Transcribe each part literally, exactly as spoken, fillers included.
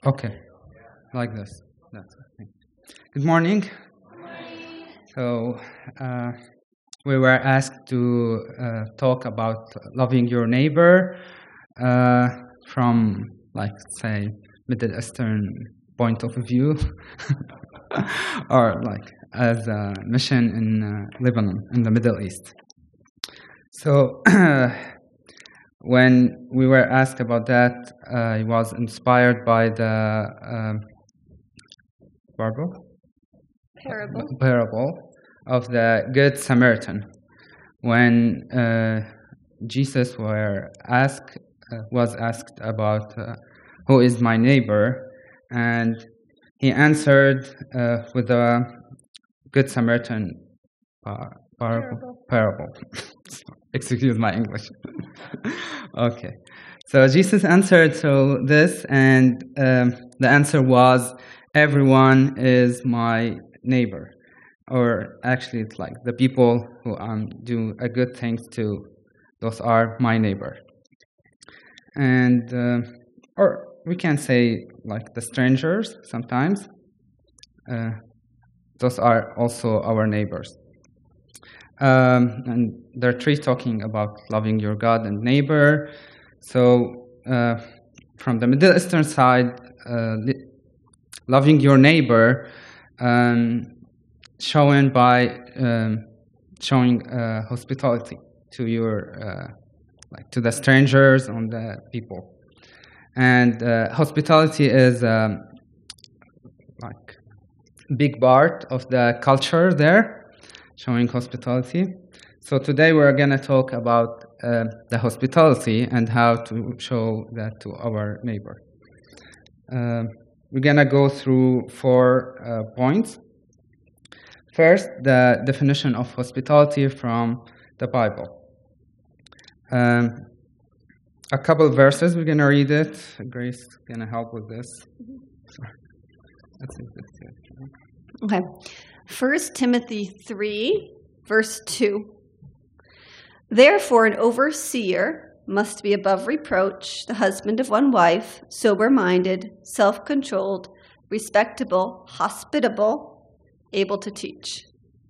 Okay, like this. That's okay. Good morning. So, uh, we were asked to uh, talk about loving your neighbor uh, from, like, say, Middle Eastern point of view, or like as a mission in uh, Lebanon, in the Middle East. So, when we were asked about that, uh, I was inspired by the um, parable? Parable. parable of the Good Samaritan. When uh, Jesus were asked, uh, was asked about uh, who is my neighbor, and he answered uh, with a Good Samaritan uh, parable. parable. Excuse my English. Okay. So Jesus answered to this, and um, the answer was, everyone is my neighbor. Or actually, it's like the people who um, do a good things to, those are my neighbor. And, uh, or we can say like the strangers sometimes. Uh, those are also our neighbors. Um, and there are three talking about loving your God and neighbor. So uh, from the Middle Eastern side, uh, loving your neighbor um, shown by um, showing uh, hospitality to your uh, like to the strangers and the people. And uh, hospitality is um, like big part of the culture there, showing hospitality. So today we're gonna talk about uh, the hospitality and how to show that to our neighbor. Uh, we're gonna go through four uh, points. First, the definition of hospitality from the Bible. Um, a couple of verses, we're gonna read it. Grace is gonna help with this. Okay. First Timothy three, verse two. Therefore, an overseer must be above reproach, the husband of one wife, sober-minded, self-controlled, respectable, hospitable, able to teach.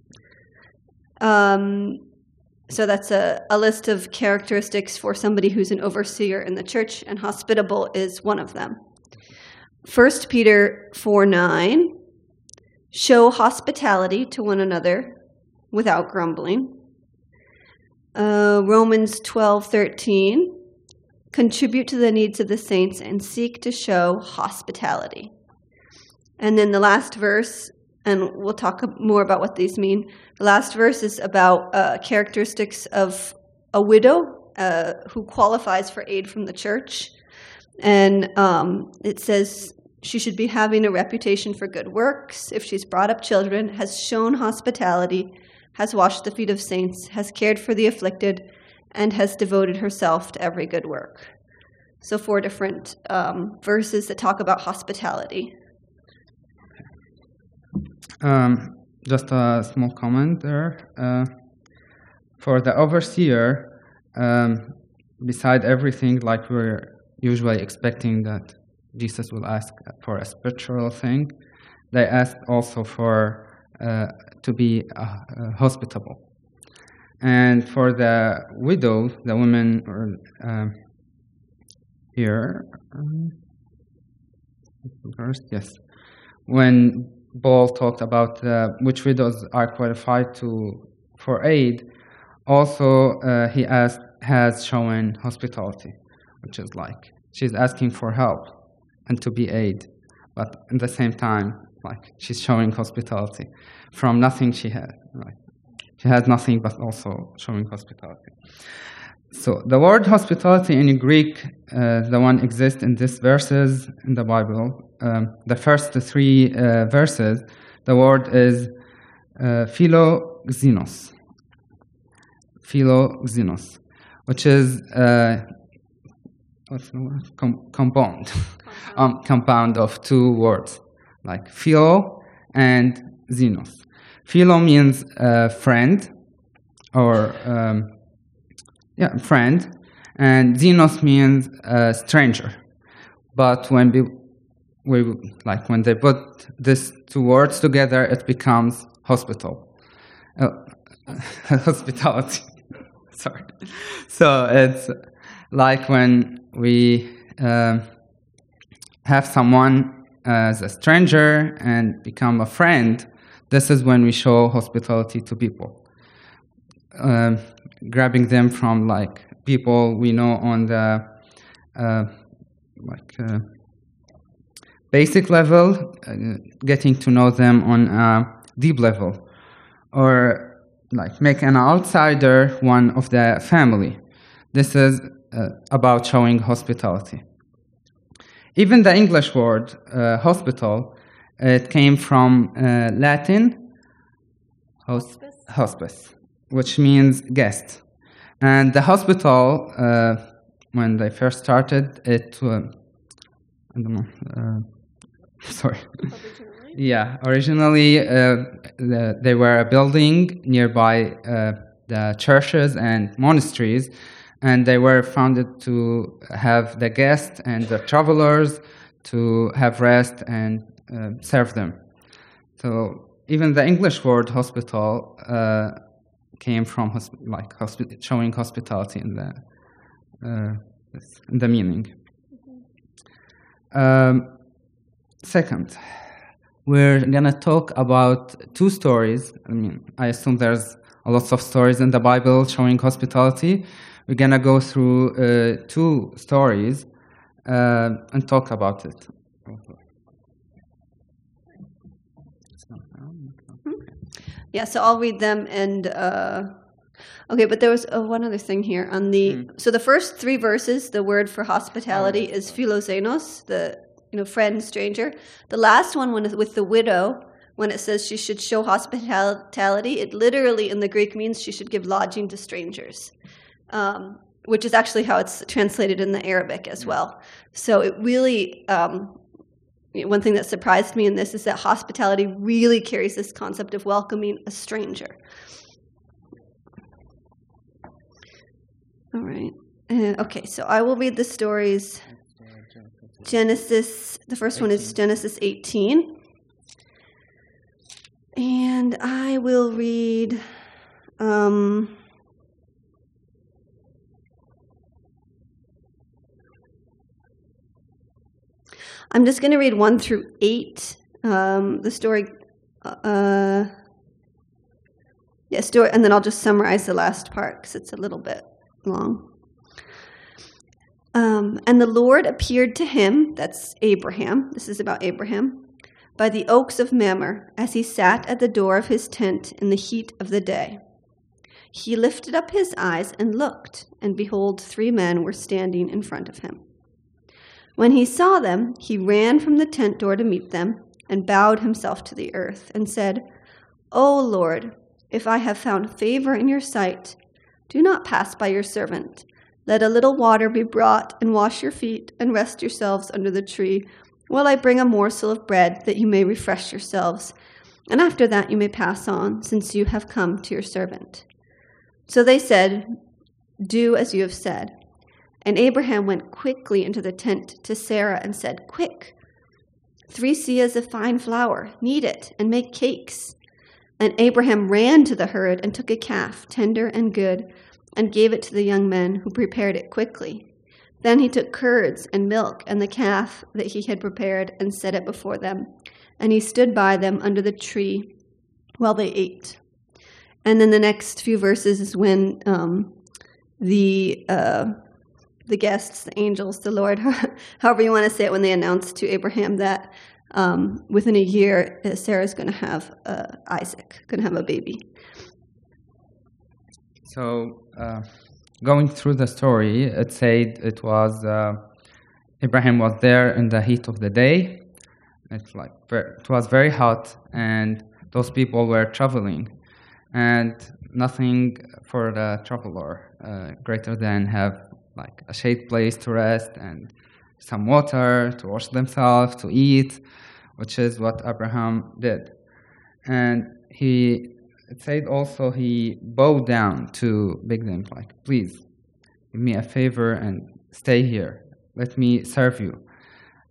Um, so that's a, a list of characteristics for somebody who's an overseer in the church, and hospitable is one of them. First Peter four nine, show hospitality to one another without grumbling. Uh, Romans twelve thirteen, contribute to the needs of the saints and seek to show hospitality. And then the last verse, and we'll talk more about what these mean. The last verse is about uh, characteristics of a widow uh, who qualifies for aid from the church. And um, it says she should be having a reputation for good works, if she's brought up children, has shown hospitality, has washed the feet of saints, has cared for the afflicted, and has devoted herself to every good work. So four different um, verses that talk about hospitality. Um, just a small comment there. Uh, for the overseer, um, beside everything, like we're usually expecting that Jesus will ask for a spiritual thing, they asked also for uh, to be uh, uh, hospitable. And for the widow, the woman uh, here, um, first, yes, when Paul talked about uh, which widows are qualified to for aid, also uh, he asked, has shown hospitality, which is like she's asking for help and to be aid, but at the same time, like she's showing hospitality from nothing she had. Right? She has nothing, but also showing hospitality. So the word hospitality in Greek, uh, the one exists in these verses in the Bible. Um, the first three uh, verses, the word is uh, philoxenos. Philoxenos, which is uh, what's the word? Com- compound, Compound. um, compound of two words, like philo and xenos. Philo means uh, friend, or um, yeah, friend, and xenos means uh, stranger. But when we we like when they put these two words together, it becomes hospital, uh, hospitality. Sorry. So it's like when we uh, have someone as a stranger and become a friend. This is when we show hospitality to people, um, grabbing them from like people we know on the uh, like uh, basic level, uh, getting to know them on a deep level, or like make an outsider one of the family. This is uh, about showing hospitality. Even the English word uh, hospital, it came from uh, Latin hospice. hospice, which means guest. And the hospital, uh, when they first started, it uh, I don't know. Uh, sorry. Yeah, originally uh, the, they were a building nearby uh, the churches and monasteries, and they were founded to have the guests and the travelers to have rest and uh, serve them. So even the English word hospital uh, came from hosp like hospi showing hospitality in the uh, in the meaning. Um, second. We're going to talk about two stories. I mean, I assume there's a lot of stories in the Bible showing hospitality. We're going to go through uh, two stories uh, and talk about it. Yeah, so I'll read them and... Uh, okay, but there was uh, one other thing here. on the. Mm. So the first three verses, the word for hospitality oh, is philoxenos, the you know, friend, stranger. The last one, when with the widow, when it says she should show hospitality, it literally in the Greek means she should give lodging to strangers, um, which is actually how it's translated in the Arabic as well. So it really, um, one thing that surprised me in this is that hospitality really carries this concept of welcoming a stranger. All right. Uh, okay, so I will read the stories. Genesis, the first one is Genesis eighteen. And I will read um, I'm just going to read one through eight. Um, the story, uh, yeah, story, and then I'll just summarize the last part because it's a little bit long. Um, and the Lord appeared to him, that's Abraham, this is about Abraham, by the oaks of Mamre, as he sat at the door of his tent in the heat of the day. He lifted up his eyes and looked, and behold, three men were standing in front of him. When he saw them, he ran from the tent door to meet them, and bowed himself to the earth, and said, O Lord, if I have found favor in your sight, do not pass by your servant. Let a little water be brought, and wash your feet, and rest yourselves under the tree, while I bring a morsel of bread, that you may refresh yourselves. And after that you may pass on, since you have come to your servant. So they said, Do as you have said. And Abraham went quickly into the tent to Sarah and said, Quick, three seahs of fine flour, knead it, and make cakes. And Abraham ran to the herd and took a calf, tender and good, and gave it to the young men, who prepared it quickly. Then he took curds and milk and the calf that he had prepared and set it before them. And he stood by them under the tree while they ate. And then the next few verses is when um, the uh, the guests, the angels, the Lord, however you want to say it, when they announced to Abraham that um, within a year Sarah's going to have uh, Isaac, going to have a baby. So, uh, going through the story, it said it was uh, Abraham was there in the heat of the day. It's like it was very hot, and those people were traveling, and nothing for the traveler uh, greater than have like a shade place to rest and some water to wash themselves, to eat, which is what Abraham did, and he. It said also he bowed down to beg them, like, please, give me a favor and stay here. Let me serve you.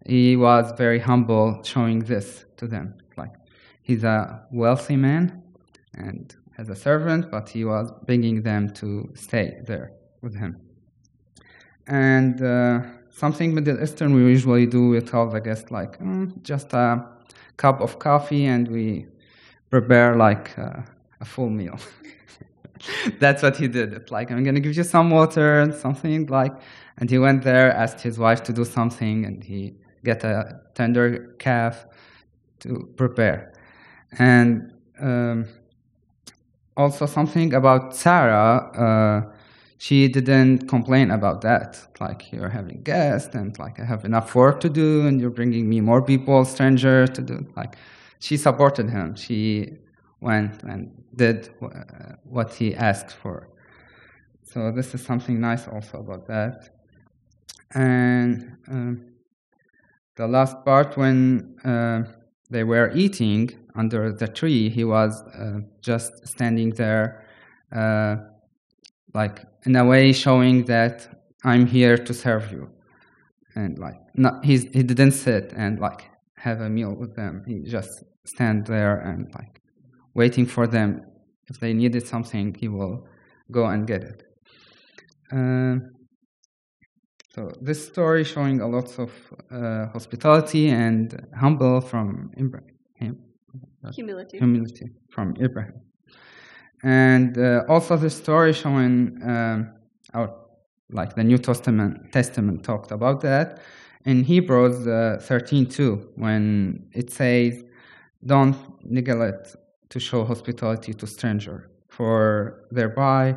he was very humble, showing this to them. Like, he's a wealthy man and has a servant, but he was begging them to stay there with him. And uh, something Middle Eastern we usually do, we tell the guest, like, mm, just a cup of coffee, and we prepare like uh, a full meal. That's what he did. It's like, I'm going to give you some water and something like, and he went there, asked his wife to do something, and he got a tender calf to prepare. And um, also something about Sarah, uh, she didn't complain about that. Like, you're having guests, and like, I have enough work to do, and you're bringing me more people, strangers to do. Like, she supported him. She went and did what he asked for. So this is something nice also about that. And um, the last part, when uh, they were eating under the tree, he was uh, just standing there, uh, like in a way showing that I'm here to serve you. And like, not, he's, he didn't sit and like have a meal with them. He just stand there and like waiting for them. If they needed something, he will go and get it. Uh, so this story showing a lot of uh, hospitality and humble from Ibrahim. Humility. Humility from Ibrahim. And uh, also the story showing um, our, like the New Testament Testament talked about that in Hebrews uh, thirteen two, when it says, "Don't neglect to show hospitality to stranger, for thereby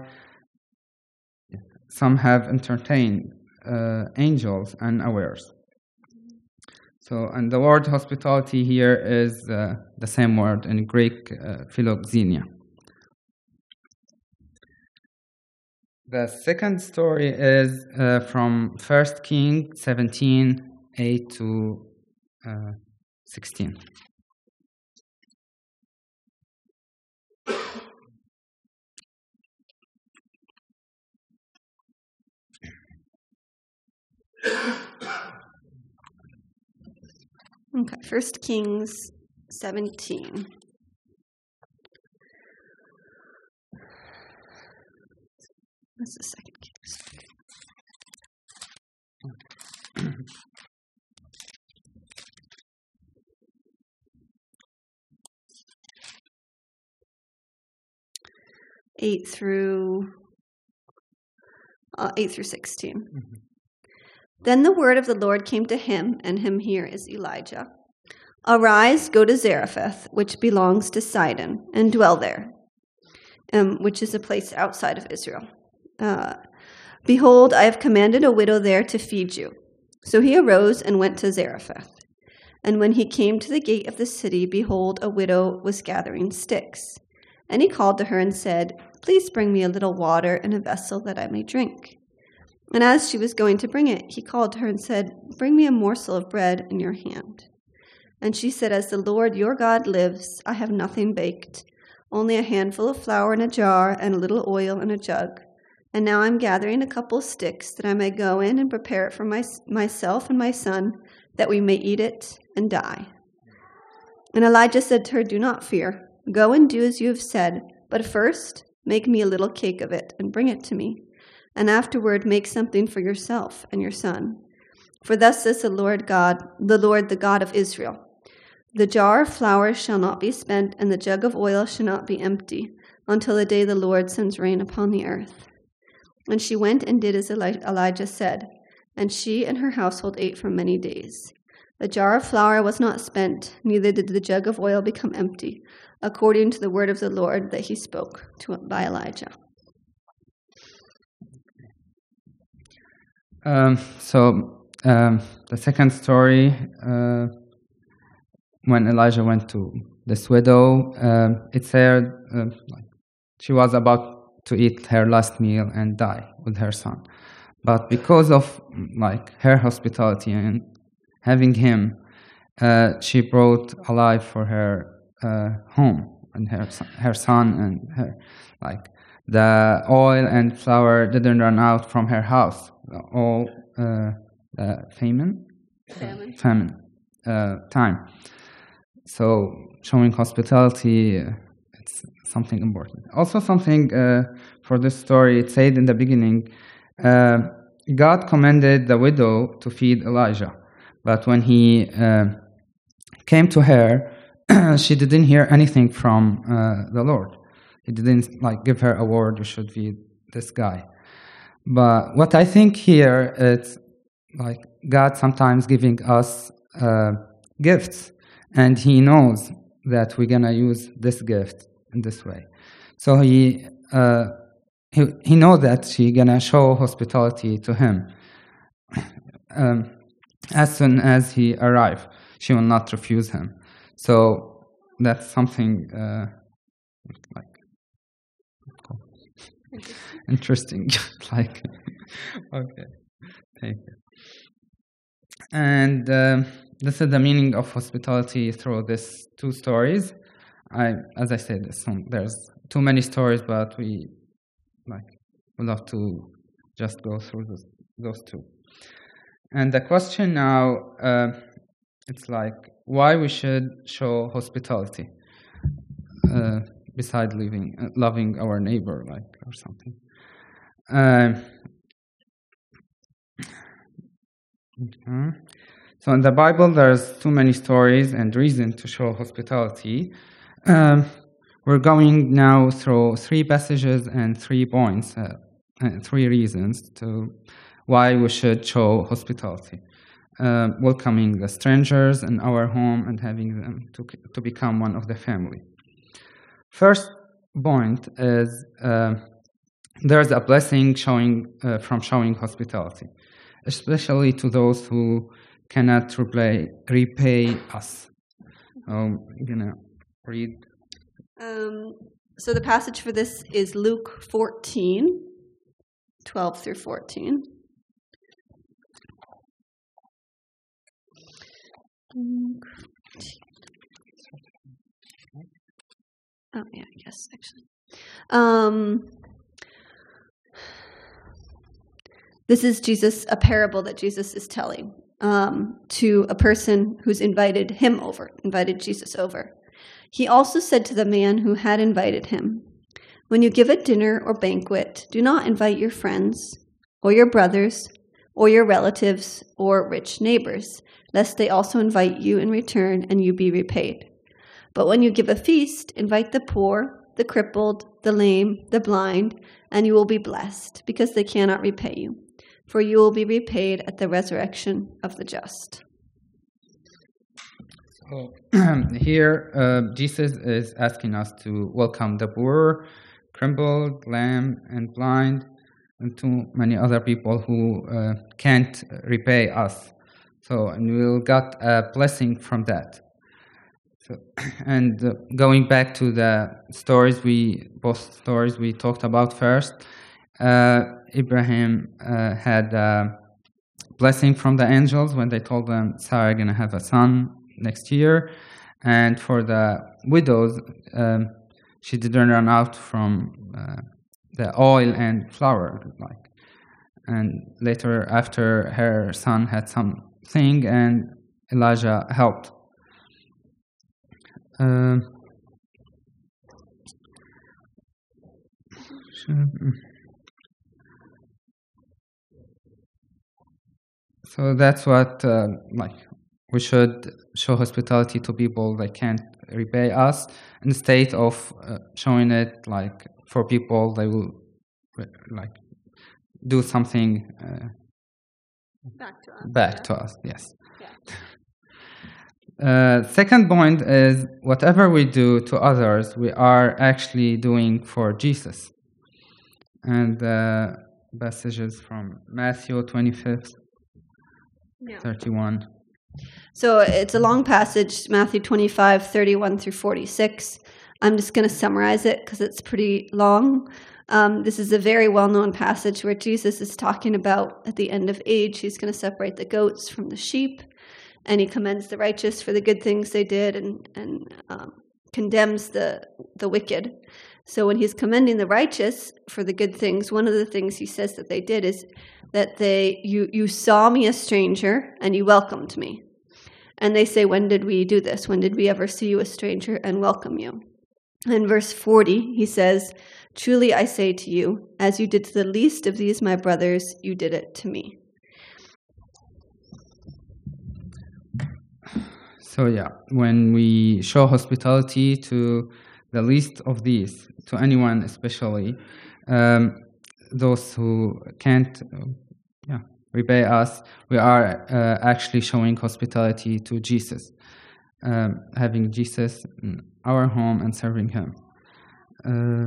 some have entertained uh, angels unawares." So, and the word hospitality here is uh, the same word in Greek, uh, philoxenia. The second story is uh, from First Kings seventeen, eight to uh, sixteen. Okay, First Kings seventeen. What's the second Kings? Eight through uh, eight through sixteen. Mm-hmm. Then the word of the Lord came to him, and him here is Elijah. Arise, go to Zarephath, which belongs to Sidon, and dwell there, um, which is a place outside of Israel. Uh, Behold, I have commanded a widow there to feed you. So he arose and went to Zarephath. And when he came to the gate of the city, behold, a widow was gathering sticks. And he called to her and said, Please bring me a little water in a vessel that I may drink. And as she was going to bring it, he called to her and said, Bring me a morsel of bread in your hand. And she said, As the Lord your God lives, I have nothing baked, only a handful of flour in a jar and a little oil in a jug. And now I'm gathering a couple of sticks that I may go in and prepare it for my, myself and my son, that we may eat it and die. And Elijah said to her, Do not fear. Go and do as you have said, but first make me a little cake of it and bring it to me. And afterward make something for yourself and your son. For thus says the Lord God, the Lord, the God of Israel, the jar of flour shall not be spent, and the jug of oil shall not be empty, until the day the Lord sends rain upon the earth. And she went and did as Elijah said, and she and her household ate for many days. The jar of flour was not spent, neither did the jug of oil become empty, according to the word of the Lord that he spoke to by Elijah. Um, so um, the second story, uh, when Elijah went to this widow, um, it said uh, she was about to eat her last meal and die with her son. But because of like her hospitality and having him, uh, she brought alive for her uh, home and her her son and her, like the oil and flour didn't run out from her house. All uh, the famine Famine. famine uh, time. So showing hospitality, uh, it's something important. Also something uh, for this story, it said in the beginning, uh, God commanded the widow to feed Elijah. But when he uh, came to her, she didn't hear anything from uh, the Lord. He didn't like give her a word, you should feed this guy. But what I think here, it's like God sometimes giving us uh, gifts, and he knows that we're gonna use this gift in this way. So he uh, he, he knows that she's gonna show hospitality to him. Um, as soon as he arrives, she will not refuse him. So that's something uh, like interesting. Like, okay, thank you. And um, this is the meaning of hospitality through these two stories. I, as I said, some, there's too many stories, but we like would love to just go through those, those two. And the question now, uh, it's like why we should show hospitality uh, beside living, uh, loving our neighbor, like or something. Um, okay. So in the Bible, there's too many stories and reasons to show hospitality. Um, we're going now through three passages and three points, uh, and three reasons to why we should show hospitality. Uh, welcoming the strangers in our home and having them to, to become one of the family. First point is uh, there's a blessing showing uh, from showing hospitality, especially to those who cannot repay, repay us. Um, I'm going to read. Um, so the passage for this is Luke fourteen, twelve through fourteen. Oh, yeah, I guess, actually. Um, this is Jesus, a parable that Jesus is telling um, to a person who's invited him over, invited Jesus over. He also said to the man who had invited him, "When you give a dinner or banquet, do not invite your friends or your brothers or your relatives or rich neighbors, lest they also invite you in return and you be repaid. But when you give a feast, invite the poor, the crippled, the lame, the blind, and you will be blessed, because they cannot repay you. For you will be repaid at the resurrection of the just." So here, uh, Jesus is asking us to welcome the poor, crippled, lame, and blind, and too many other people who uh, can't repay us. So, and we'll get a blessing from that. So, and uh, going back to the stories we, both stories we talked about first, uh, Abraham uh, had a blessing from the angels when they told them Sarah going to have a son next year. And for the widows, um, she didn't run out from uh, the oil and flour, like. And later, after her son had something, and Elijah helped. Um, so that's what, uh, like, we should show hospitality to people that can't repay us, instead of uh, showing it like for people they will like do something uh, Back to us. back yeah. to us. Yes. Yeah. Uh, second point is whatever we do to others, we are actually doing for Jesus. And the passages from Matthew twenty-fifth, Yeah. thirty-one. So it's a long passage, Matthew twenty-five, thirty-one through forty-six. I'm just going to summarize it because it's pretty long. Um, this is a very well-known passage where Jesus is talking about at the end of age, he's going to separate the goats from the sheep, and he commends the righteous for the good things they did and, and um, condemns the, the wicked. So when he's commending the righteous for the good things, one of the things he says that they did is that they you you saw me a stranger and you welcomed me. And they say, when did we do this? When did we ever see you a stranger and welcome you? In verse forty, he says, truly I say to you, as you did to the least of these my brothers, you did it to me. So yeah, when we show hospitality to the least of these, to anyone especially, um, those who can't uh, yeah, repay us, we are uh, actually showing hospitality to Jesus, um, having Jesus in our home and serving him. Uh,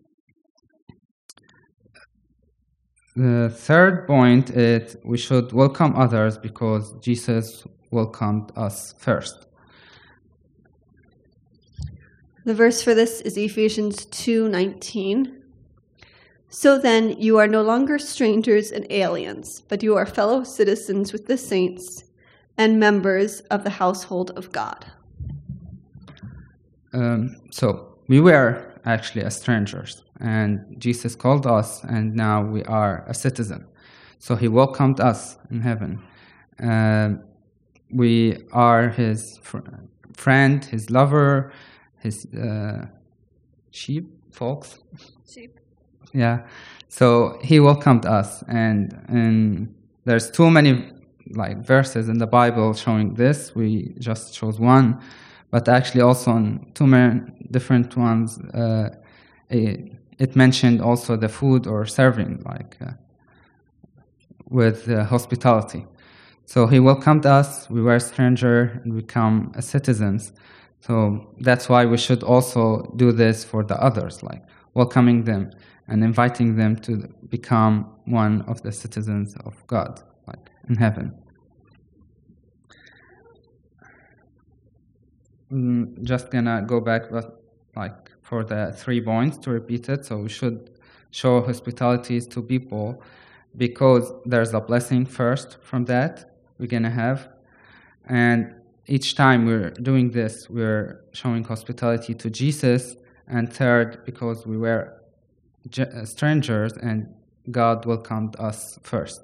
the third point is we should welcome others because Jesus welcomed us first. The verse for this is Ephesians two nineteen. So then you are no longer strangers and aliens, but you are fellow citizens with the saints and members of the household of God. Um, so we were actually as strangers, and Jesus called us, and now we are a citizen. So he welcomed us in heaven. Um, we are his fr- friend, his lover, his uh, sheep, folks. Sheep. Yeah. So he welcomed us, and and there's too many like verses in the Bible showing this. We just chose one, but actually also in two many different ones, uh, it, it mentioned also the food or serving, like uh, with uh, hospitality. So he welcomed us. We were a stranger and become a citizens. So that's why we should also do this for the others, like welcoming them and inviting them to become one of the citizens of God, like in heaven. Mm, just gonna go back, but like for the three points to repeat it. So we should show hospitalities to people because there's a blessing first from that we're gonna have, and each time we're doing this, we're showing hospitality to Jesus. And third, because we were strangers and God welcomed us first.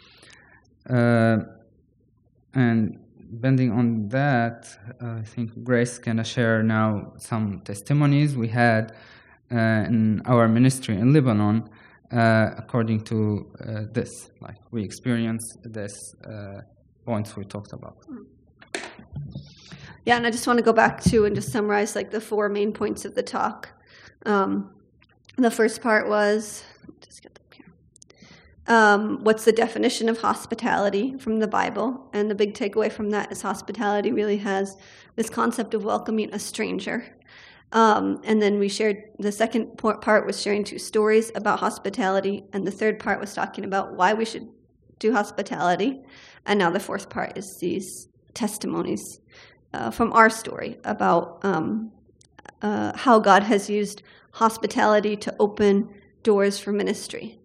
Uh, and depending on that, uh, I think Grace can share now some testimonies we had uh, in our ministry in Lebanon uh, according to uh, this. Like we experienced this uh, points we talked about. Yeah, and I just want to go back to and just summarize like the four main points of the talk. Um, the first part was, just get up here. Um, what's the definition of hospitality from the Bible? And the big takeaway from that is hospitality really has this concept of welcoming a stranger. Um, and then we shared, the second part was sharing two stories about hospitality, and the third part was talking about why we should do hospitality. And now the fourth part is these testimonies uh, from our story about um, uh, how God has used hospitality to open doors for ministry.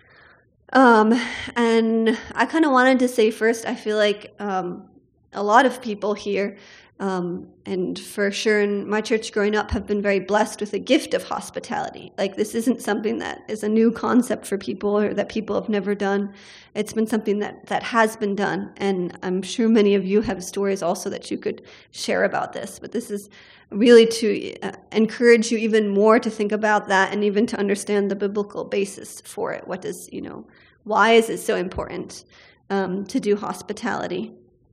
Um, and I kind of wanted to say first, I feel like um, a lot of people here, um, and for sure in my church growing up, have been very blessed with a gift of hospitality. Like this isn't something that is a new concept for people or that people have never done. It's been something that, that has been done. And I'm sure many of you have stories also that you could share about this. But this is really to uh, encourage you even more to think about that and even to understand the biblical basis for it. What does, you know, why is it so important um, to do hospitality?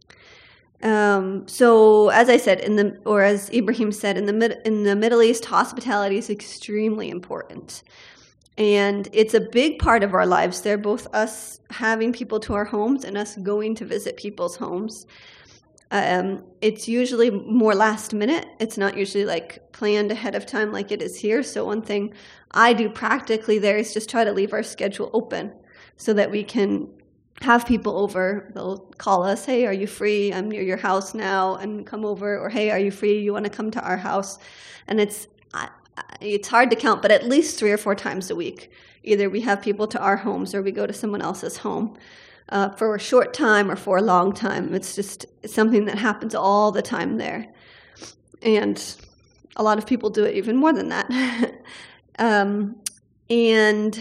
Um, so, as I said, in the or as Ibrahim said, in the mid, in the Middle East, hospitality is extremely important, and it's a big part of our lives. There, both us having people to our homes and us going to visit people's homes. Um, it's usually more last minute. It's not usually like planned ahead of time like it is here. So, one thing I do practically there is just try to leave our schedule open so that we can have people over. They'll call us, hey, are you free? I'm near your house now, and come over. Or, hey, are you free? You want to come to our house? And it's it's hard to count, but at least three or four times a week. Either we have people to our homes or we go to someone else's home uh, for a short time or for a long time. It's just it's something that happens all the time there. And a lot of people do it even more than that. um, and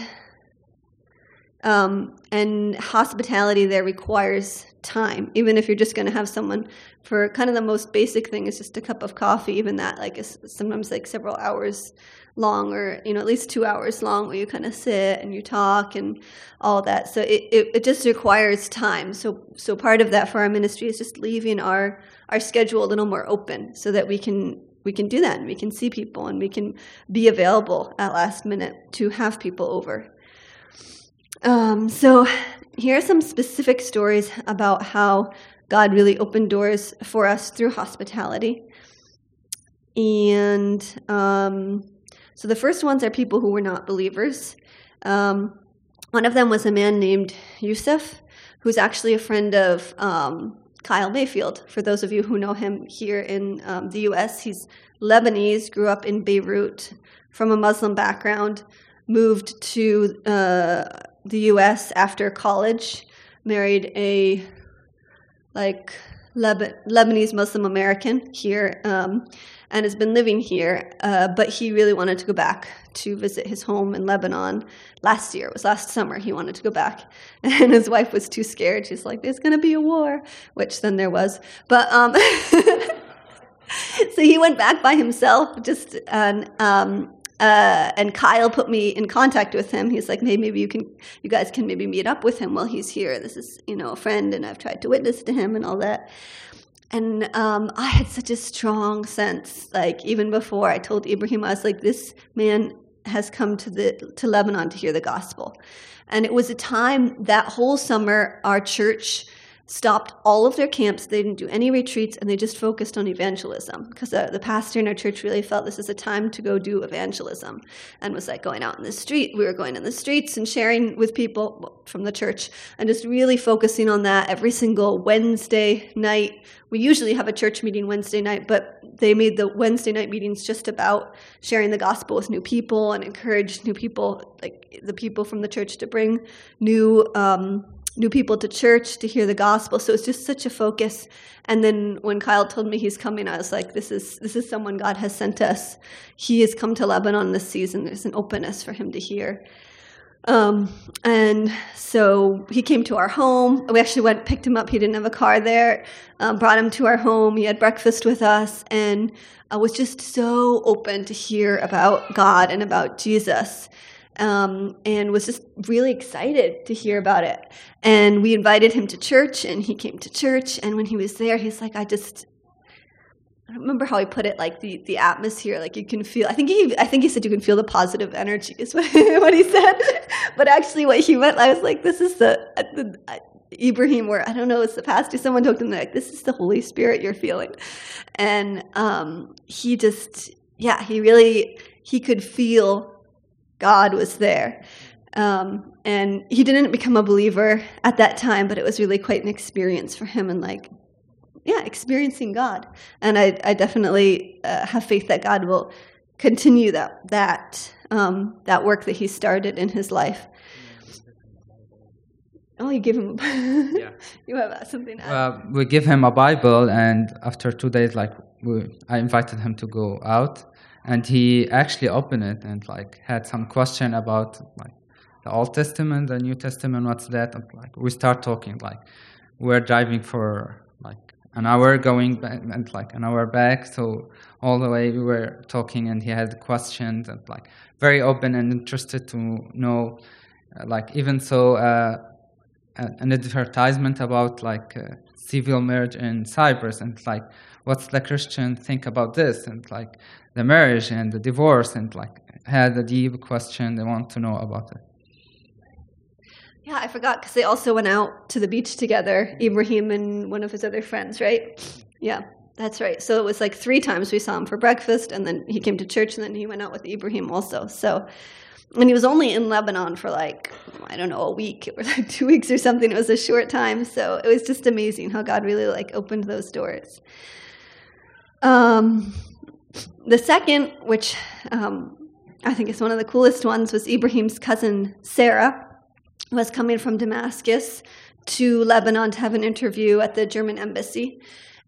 um, and hospitality there requires time. Even if you're just going to have someone for kind of the most basic thing is just a cup of coffee, even that like is sometimes like several hours long, or you know at least two hours long, where you kind of sit and you talk and all that. So it, it, it just requires time. So so part of that for our ministry is just leaving our our schedule a little more open, so that we can we can do that and we can see people and we can be available at last minute to have people over. Um, so here are some specific stories about how God really opened doors for us through hospitality. And um, so the first ones are people who were not believers. Um, one of them was a man named Yusuf, who's actually a friend of um, Kyle Mayfield. For those of you who know him here in um, the U S, he's Lebanese, grew up in Beirut from a Muslim background, moved to uh, the U S after college, married a like Leb- Lebanese Muslim American here, um, and has been living here. Uh, but he really wanted to go back to visit his home in Lebanon last year. It was last summer he wanted to go back. And his wife was too scared. She's like, there's going to be a war, which then there was. But um, so he went back by himself, just and um, uh, and Kyle put me in contact with him. He's like, hey, maybe you can, you guys can maybe meet up with him while he's here. This is, you know, a friend, and I've tried to witness to him and all that. And um, I had such a strong sense, like even before I told Ibrahim, I was like, this man has come to the to Lebanon to hear the gospel. And it was a time that whole summer our church stopped all of their camps. They didn't do any retreats, and they just focused on evangelism, because the, the pastor in our church really felt this is a time to go do evangelism, and was like going out in the street. We were going in the streets and sharing with people from the church, and just really focusing on that every single Wednesday night. We usually have a church meeting Wednesday night, but they made the Wednesday night meetings just about sharing the gospel with new people, and encouraged new people, like the people from the church, to bring new um, new people to church to hear the gospel. So it's just such a focus. And then when Kyle told me he's coming, I was like, this is this is someone God has sent us. He has come to Lebanon this season. There's an openness for him to hear. Um, and so he came to our home. We actually went, picked him up. He didn't have a car there. Um, brought him to our home. He had breakfast with us, and uh, was just so open to hear about God and about Jesus. Um, and was just really excited to hear about it. And we invited him to church, and he came to church. And when he was there, he's like, I just, I don't remember how he put it, like the, the atmosphere, like you can feel, I think he, I think he said you can feel the positive energy is what, what he said. But actually what he meant, I was like, this is the, the uh, Ibrahim, where I don't know, it's the pastor, someone told him, like, this is the Holy Spirit you're feeling. And um, he just, yeah, he really, he could feel God was there. Um, and he didn't become a believer at that time, but it was really quite an experience for him, and like, yeah, experiencing God. And I, I definitely uh, have faith that God will continue that that um, that work that he started in his life. Oh, you give him a yeah. You have something to add? Uh, we give him a Bible, and after two days, like we, I invited him to go out. And he actually opened it and like had some question about like the Old Testament, the New Testament, what's that? And like we start talking, like we're driving for like an hour going back and like an hour back. So all the way we were talking, and he had questions, and like very open and interested to know, uh, like even so uh, an advertisement about like uh, civil marriage in Cyprus, and like what's the Christian think about this, and like the marriage and the divorce, and like had a deep question they want to know about it. Yeah, I forgot, because they also went out to the beach together, Ibrahim and one of his other friends, right? Yeah, that's right. So it was like three times we saw him for breakfast, and then he came to church, and then he went out with Ibrahim also. So, and he was only in Lebanon for like, I don't know, a week. It was like two weeks or something. It was a short time. So it was just amazing how God really like opened those doors. Um, the second, which um, I think is one of the coolest ones, was Ibrahim's cousin Sarah was coming from Damascus to Lebanon to have an interview at the German embassy.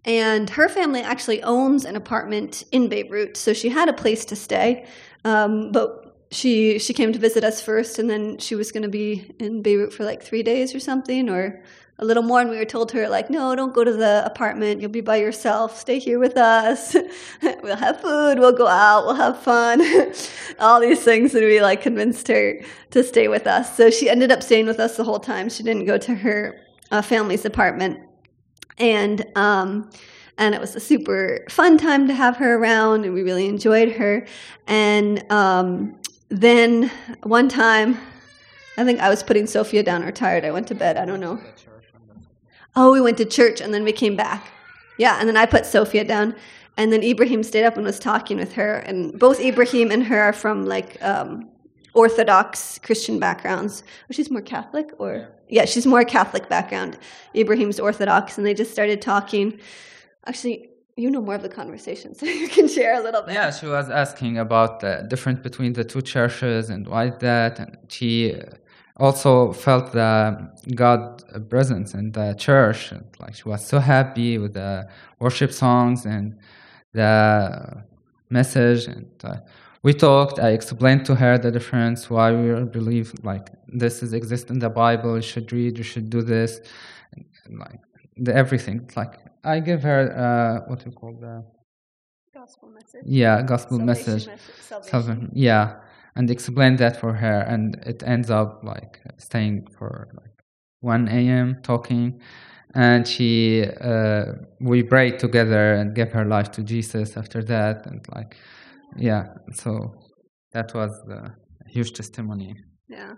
And her family actually owns an apartment in Beirut, so she had a place to stay. Um, but she she came to visit us first, and then she was going to be in Beirut for like three days or something, or a little more. And we were told to her, like, no, don't go to the apartment. You'll be by yourself. Stay here with us. We'll have food. We'll go out. We'll have fun. All these things. And we like convinced her to stay with us. So she ended up staying with us the whole time. She didn't go to her uh, family's apartment. And um, and it was a super fun time to have her around, and we really enjoyed her. And um, then one time, I think I was putting Sophia down or tired. I went to bed. I don't know. Oh, we went to church, and then we came back. Yeah, and then I put Sophia down, and then Ibrahim stayed up and was talking with her. And both Ibrahim and her are from, like, um, Orthodox Christian backgrounds. Oh, she's more Catholic? or Yeah, she's more Catholic background. Ibrahim's Orthodox, and they just started talking. Actually, you know more of the conversation, so you can share a little bit. Yeah, she was asking about the difference between the two churches and why that, and she also felt the God presence in the church. And, like, she was so happy with the worship songs and the message. And uh, we talked. I explained to her the difference, why we believe like this is exist in the Bible. You should read. You should do this. And, and, like the everything. Like I give her uh, what we call the gospel message. Yeah, gospel Salvation message. message. Salvation. Salvation. Yeah. And explain that for her, and it ends up like staying for like one a.m. talking, and she uh, we prayed together and gave her life to Jesus after that, and like yeah, so that was a huge testimony. Yeah.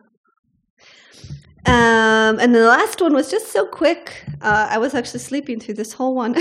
Um, and then the last one was just so quick. Uh, I was actually sleeping through this whole one.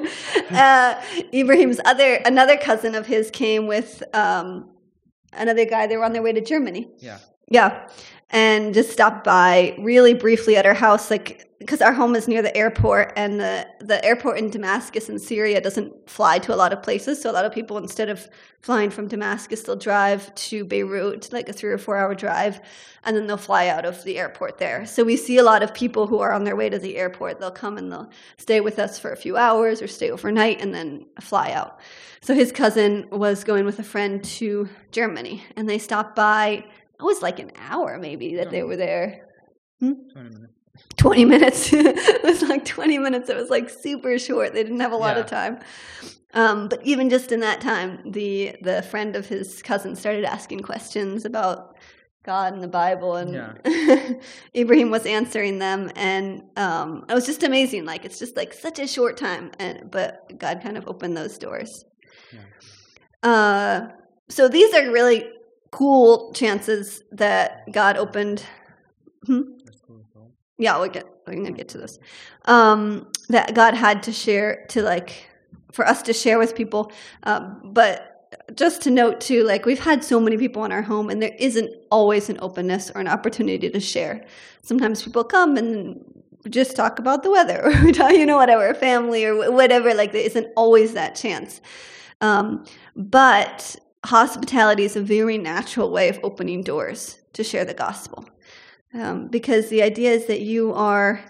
uh, Ibrahim's other another cousin of his came with. Um, Another guy, they were on their way to Germany. Yeah. Yeah. And just stopped by really briefly at our house, like, because our home is near the airport, and the, the airport in Damascus in Syria doesn't fly to a lot of places. So a lot of people, instead of flying from Damascus, they'll drive to Beirut, like a three or four hour drive, and then they'll fly out of the airport there. So we see a lot of people who are on their way to the airport. They'll come and they'll stay with us for a few hours or stay overnight and then fly out. So his cousin was going with a friend to Germany, and they stopped by. It was like an hour maybe that they were there. Hmm? twenty minutes. twenty minutes. It was like twenty minutes. It was like super short. They didn't have a lot Yeah. of time. Um, but even just in that time, the the friend of his cousin started asking questions about God and the Bible, and Yeah. Ibrahim was answering them, and um, it was just amazing. Like, it's just like such a short time, and but God kind of opened those doors. Yeah. Uh, so these are really cool chances that God opened. Hmm? Yeah, we'll get, we're going to get to this. Um, that God had to share, to like, for us to share with people. Um, but just to note too, like, we've had so many people in our home, and there isn't always an openness or an opportunity to share. Sometimes people come and just talk about the weather, or you know, whatever, family or whatever. Like, there isn't always that chance. Um, but hospitality is a very natural way of opening doors to share the gospel. Um, because the idea is that you are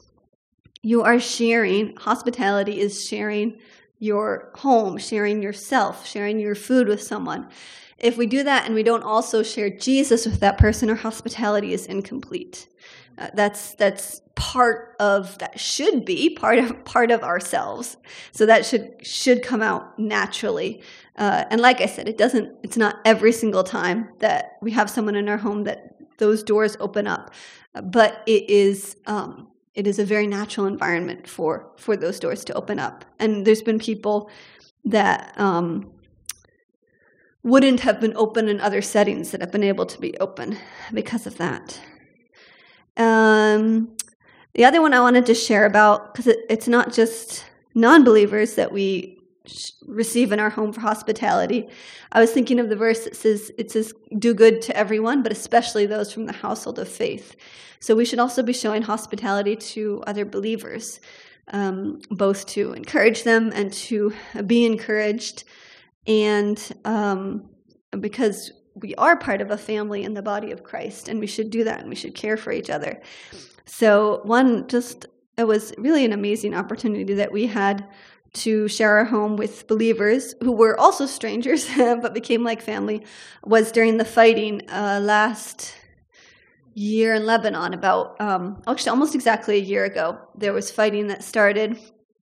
you are sharing. Hospitality is sharing your home, sharing yourself, sharing your food with someone. If we do that and we don't also share Jesus with that person, our hospitality is incomplete. Uh, that's that's part of that should be part of part of ourselves. So that should should come out naturally. Uh, and like I said, it doesn't. It's not every single time that we have someone in our home that those doors open up, but it is um, it is a very natural environment for for those doors to open up. And there's been people that um, wouldn't have been open in other settings that have been able to be open because of that. Um, the other one I wanted to share about, because it, it's not just non-believers that we sh- receive in our home for hospitality. I was thinking of the verse that says, it says, do good to everyone, but especially those from the household of faith. So we should also be showing hospitality to other believers, um, both to encourage them and to be encouraged. And um, because we are part of a family in the body of Christ, and we should do that, and we should care for each other. So one, just, it was really an amazing opportunity that we had to share our home with believers who were also strangers but became like family was during the fighting uh, last year in Lebanon. About um, actually almost exactly a year ago, there was fighting that started,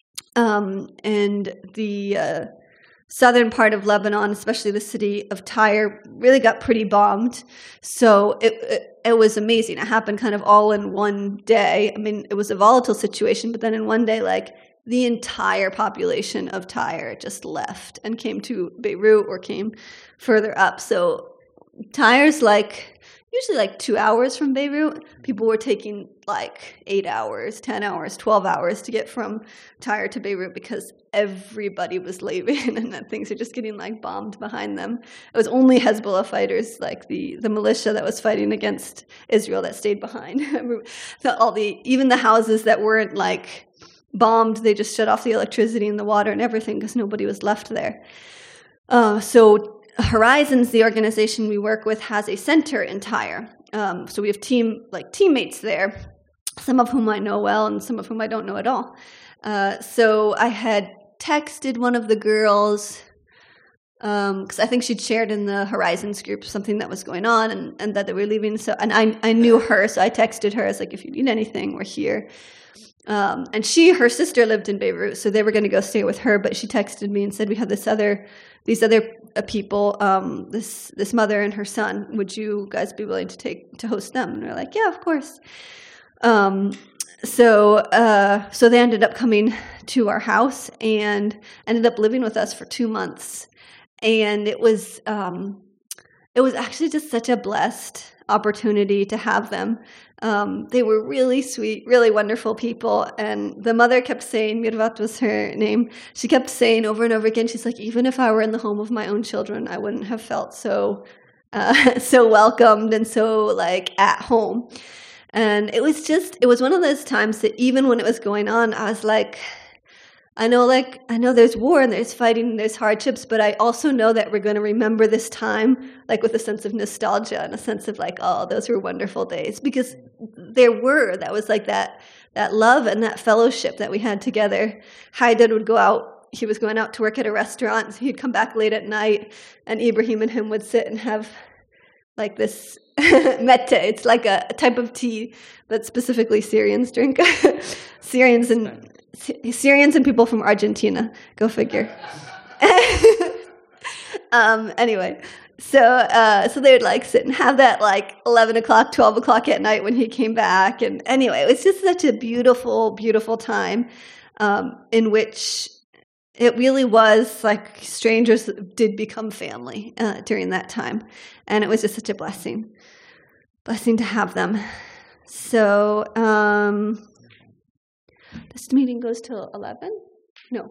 um, and the uh, southern part of Lebanon, especially the city of Tyre, really got pretty bombed. So it, it it was amazing. It happened kind of all in one day. I mean, it was a volatile situation, but then in one day, like, the entire population of Tyre just left and came to Beirut or came further up. So Tyre's like usually like two hours from Beirut. People were taking like eight hours, ten hours, twelve hours to get from Tyre to Beirut because everybody was leaving and that things are just getting like bombed behind them. It was only Hezbollah fighters, like the, the militia that was fighting against Israel, that stayed behind. So all the even the houses that weren't like bombed, they just shut off the electricity and the water and everything because nobody was left there. Uh, so Horizons, the organization we work with, has a center in Tyre. Um, so we have team like teammates there, some of whom I know well and some of whom I don't know at all. Uh, so I had texted one of the girls because um, I think she'd shared in the Horizons group something that was going on and, and that they were leaving. So and I I knew her, so I texted her. I was like, if you need anything, we're here. Um, and she, her sister lived in Beirut, so they were going to go stay with her. But she texted me and said, "We have this other, these other uh, people, um, this this mother and her son. Would you guys be willing to take to host them?" And we're like, "Yeah, of course." Um, so uh, so they ended up coming to our house and ended up living with us for two months, and it was um, it was actually just such a blessed opportunity to have them. Um, they were really sweet, really wonderful people. And the mother kept saying, Mirvat was her name, she kept saying over and over again, she's like, even if I were in the home of my own children, I wouldn't have felt so uh, so welcomed and so like at home. And it was just, it was one of those times that even when it was going on, I was like, I know like, I know there's war and there's fighting and there's hardships, but I also know that we're going to remember this time like with a sense of nostalgia and a sense of like, oh, those were wonderful days. Because there were, that was like that that love and that fellowship that we had together. Haidar would go out, he was going out to work at a restaurant, so he'd come back late at night, and Ibrahim and him would sit and have like this mette. It's like a, a type of tea that specifically Syrians drink. Syrians and Syrians and people from Argentina. Go figure. um, anyway, so uh, so they would like sit and have that like eleven o'clock, twelve o'clock at night when he came back. And anyway, it was just such a beautiful, beautiful time um, in which it really was like strangers did become family uh, during that time. And it was just such a blessing, blessing to have them. So um, this meeting goes till eleven? No.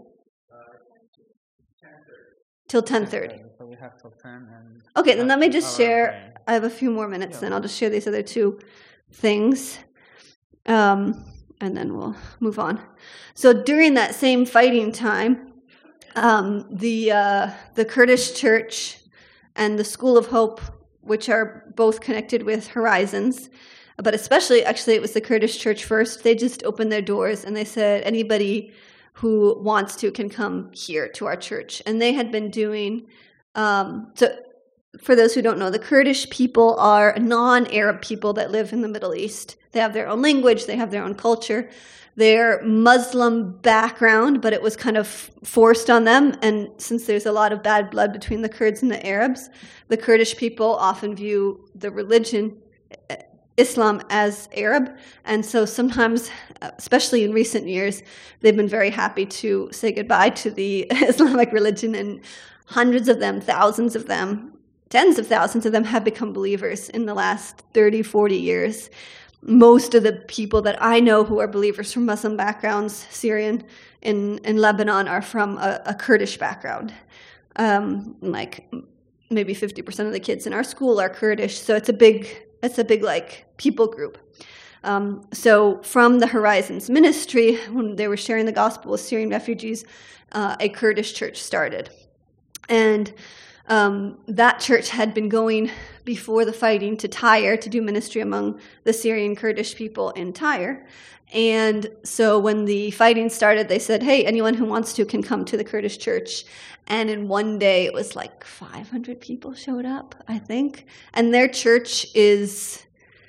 Till ten thirty. So we have till ten. And okay, then let me just share. Day. I have a few more minutes, yeah. then I'll just share these other two things. Um, and then we'll move on. So during that same fighting time, um, the uh, the Kurdish Church and the School of Hope, which are both connected with Horizons, but especially, actually, it was the Kurdish Church first. They just opened their doors and they said, anybody who wants to can come here to our church. And they had been doing, um, so for those who don't know, the Kurdish people are non-Arab people that live in the Middle East. They have their own language, they have their own culture. They're Muslim background, but it was kind of forced on them. And since there's a lot of bad blood between the Kurds and the Arabs, the Kurdish people often view the religion, Islam, as Arab. And so sometimes, especially in recent years, they've been very happy to say goodbye to the Islamic religion. And hundreds of them, thousands of them, tens of thousands of them have become believers in the last thirty, forty years. Most of the people that I know who are believers from Muslim backgrounds, Syrian in, in Lebanon, are from a, a Kurdish background. Um, like maybe fifty percent of the kids in our school are Kurdish, so it's a big, it's a big like people group. Um, so from the Horizons ministry, when they were sharing the gospel with Syrian refugees, uh, a Kurdish church started. And Um, that church had been going before the fighting to Tyre to do ministry among the Syrian Kurdish people in Tyre. And so when the fighting started, they said, hey, anyone who wants to can come to the Kurdish church. And in one day, it was like five hundred people showed up, I think. And their church is...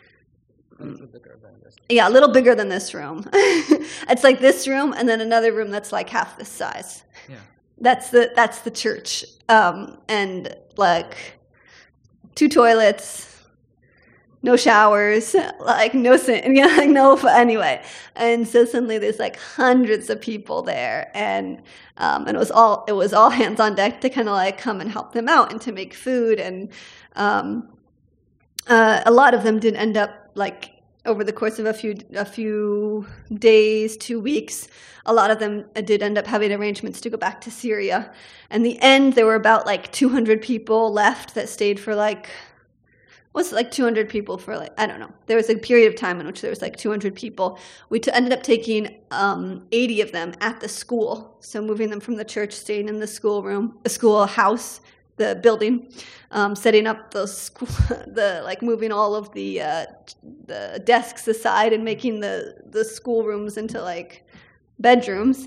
Yeah, a little bigger than this room. It's like this room and then another room that's like half this size. Yeah. That's the that's the church. Um, and like two toilets, no showers, like no sin, yeah, like no anyway. And so suddenly there's like hundreds of people there, and um, and it was all it was all hands on deck to kind of like come and help them out and to make food. And um, uh, a lot of them did end up like over the course of a few a few days, two weeks. A lot of them did end up having arrangements to go back to Syria. In the end, there were about like two hundred people left that stayed for like. Was it like two hundred people for like, I don't know. There was a period of time in which there was like two hundred people. We t- ended up taking um, eighty of them at the school. So moving them from the church, staying in the school room, the school house, the building, um, setting up those school, the like moving all of the uh, the desks aside and making the, the school rooms into like bedrooms.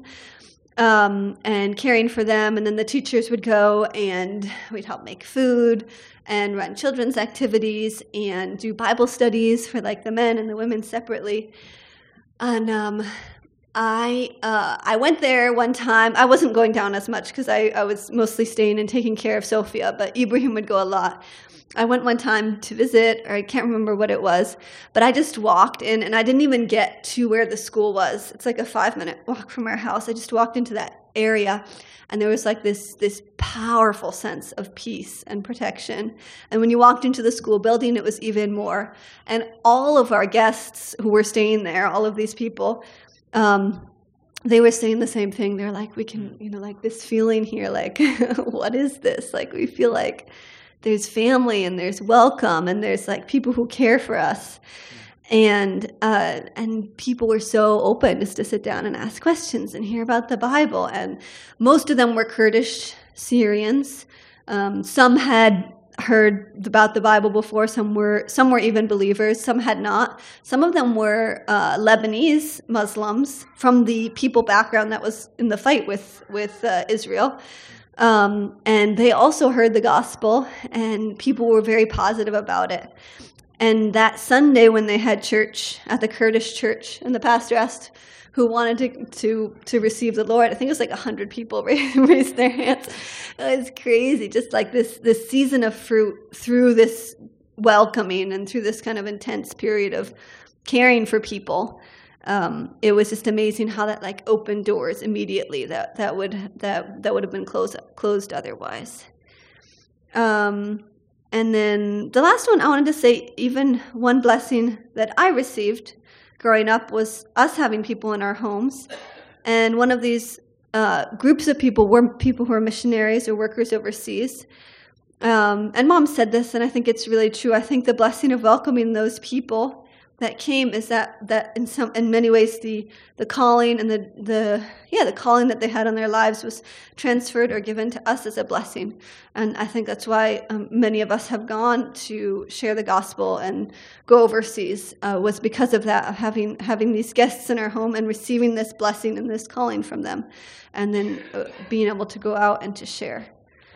Um, and caring for them, and then the teachers would go and we'd help make food and run children's activities and do Bible studies for like the men and the women separately. And um, I uh, I went there one time. I wasn't going down as much because I, I was mostly staying and taking care of Sophia, but Ibrahim would go a lot. I went one time to visit, or I can't remember what it was, but I just walked in, and I didn't even get to where the school was. It's like a five-minute walk from our house. I just walked into that area, and there was like this this powerful sense of peace and protection. And when you walked into the school building, it was even more. And all of our guests who were staying there, all of these people, um, they were saying the same thing. They're like, we can, you know, like this feeling here, like, what is this? Like, we feel like there's family and there's welcome and there's like people who care for us. And uh, and people were so open just to sit down and ask questions and hear about the Bible. And most of them were Kurdish Syrians. Um, some had heard about the Bible before. Some were some were even believers. Some had not. Some of them were uh, Lebanese Muslims from the people background that was in the fight with with uh, Israel. Um, and they also heard the gospel, and people were very positive about it. And that Sunday when they had church at the Kurdish church, and the pastor asked who wanted to to, to receive the Lord, I think it was like one hundred people raised, raised their hands. It was crazy, just like this, this season of fruit through this welcoming and through this kind of intense period of caring for people. Um, it was just amazing how that like opened doors immediately that, that would that that would have been closed closed otherwise. Um, and then the last one I wanted to say, even one blessing that I received growing up was us having people in our homes, and one of these uh, groups of people were people who are missionaries or workers overseas. Um, and Mom said this, and I think it's really true. I think the blessing of welcoming those people that came is that that in some in many ways the the calling and the the yeah the calling that they had on their lives was transferred or given to us as a blessing. And I think that's why um, many of us have gone to share the gospel and go overseas, uh, was because of that, of having having these guests in our home and receiving this blessing and this calling from them, and then uh, being able to go out and to share.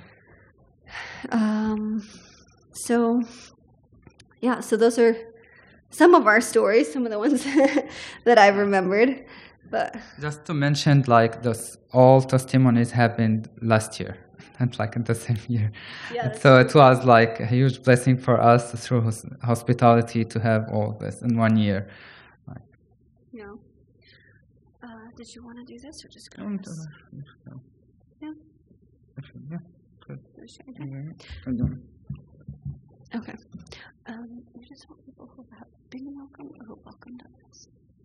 Um, so yeah, so those are some of our stories, some of the ones that I remembered. But just to mention, like those all testimonies happened last year, and like in the same year. Yeah, so it was like a huge blessing for us through hos- hospitality to have all this in one year. Like, yeah. Uh, did you want to do this or just go? Um, this? no. Yeah. Yeah. Good. Okay. Um, we just want people who have been welcomed or who welcomed us.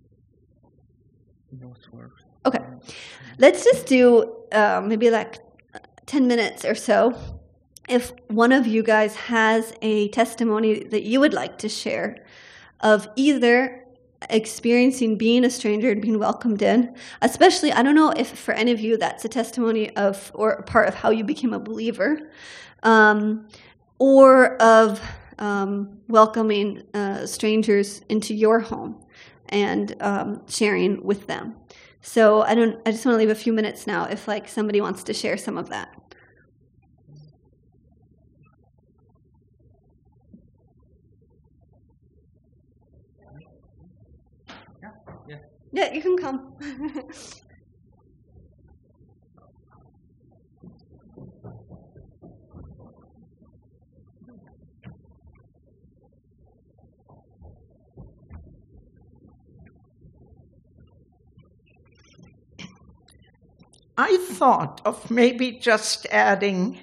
Okay. Let's just do uh, maybe like ten minutes or so. If one of you guys has a testimony that you would like to share of either experiencing being a stranger and being welcomed in. Especially, I don't know if for any of you that's a testimony of or a part of how you became a believer, um, or of um, welcoming uh, strangers into your home and um, sharing with them. So I don't. I just want to leave a few minutes now if like somebody wants to share some of that. Yeah. Yeah, you can come. I thought of maybe just adding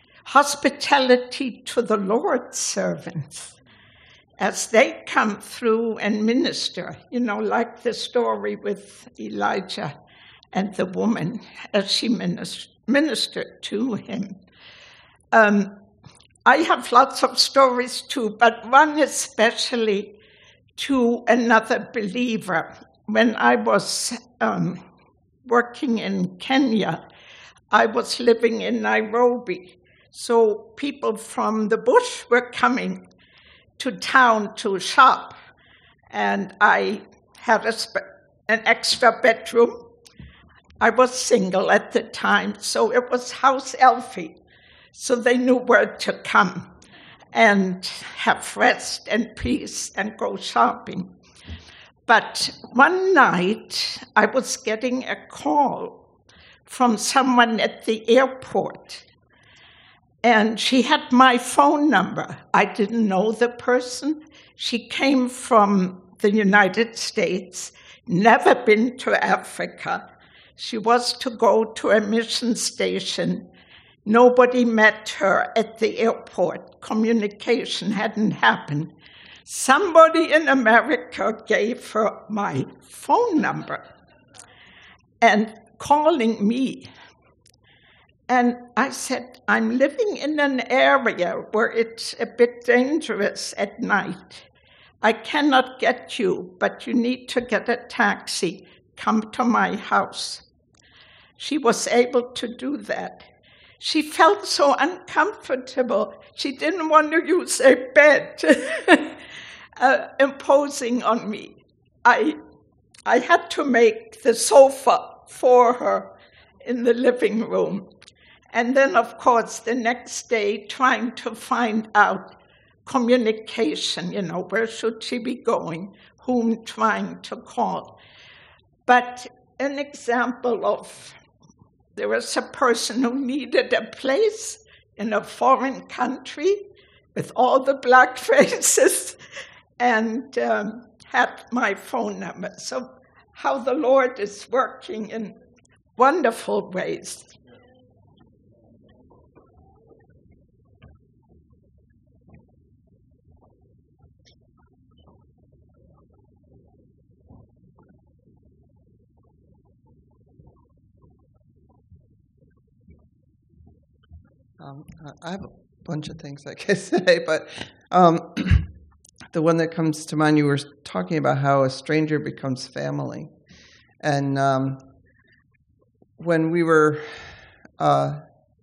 hospitality to the Lord's servants as they come through and minister, you know, like the story with Elijah and the woman as she ministered to him. Um, I have lots of stories too, but one especially to another believer. When I was um, working in Kenya, I was living in Nairobi. So people from the bush were coming to town to shop. And I had a sp- an extra bedroom. I was single at the time, so it was House Elfie. So they knew where to come and have rest and peace and go shopping. But one night, I was getting a call from someone at the airport, and she had my phone number. I didn't know the person. She came from the United States, never been to Africa. She was to go to a mission station. Nobody met her at the airport. Communication hadn't happened. Somebody in America gave her my phone number and calling me. And I said, I'm living in an area where it's a bit dangerous at night. I cannot get you, but you need to get a taxi. Come to my house. She was able to do that. She felt so uncomfortable. She didn't want to use a bed. Uh, imposing on me. I, I had to make the sofa for her in the living room. And then, of course, the next day, trying to find out communication, you know, where should she be going, whom trying to call. But an example of, there was a person who needed a place in a foreign country with all the black faces, and um, had my phone number. So how the Lord is working in wonderful ways. Um, I have a bunch of things I could say, but um, the one that comes to mind, you were talking about how a stranger becomes family. And um, when we were uh,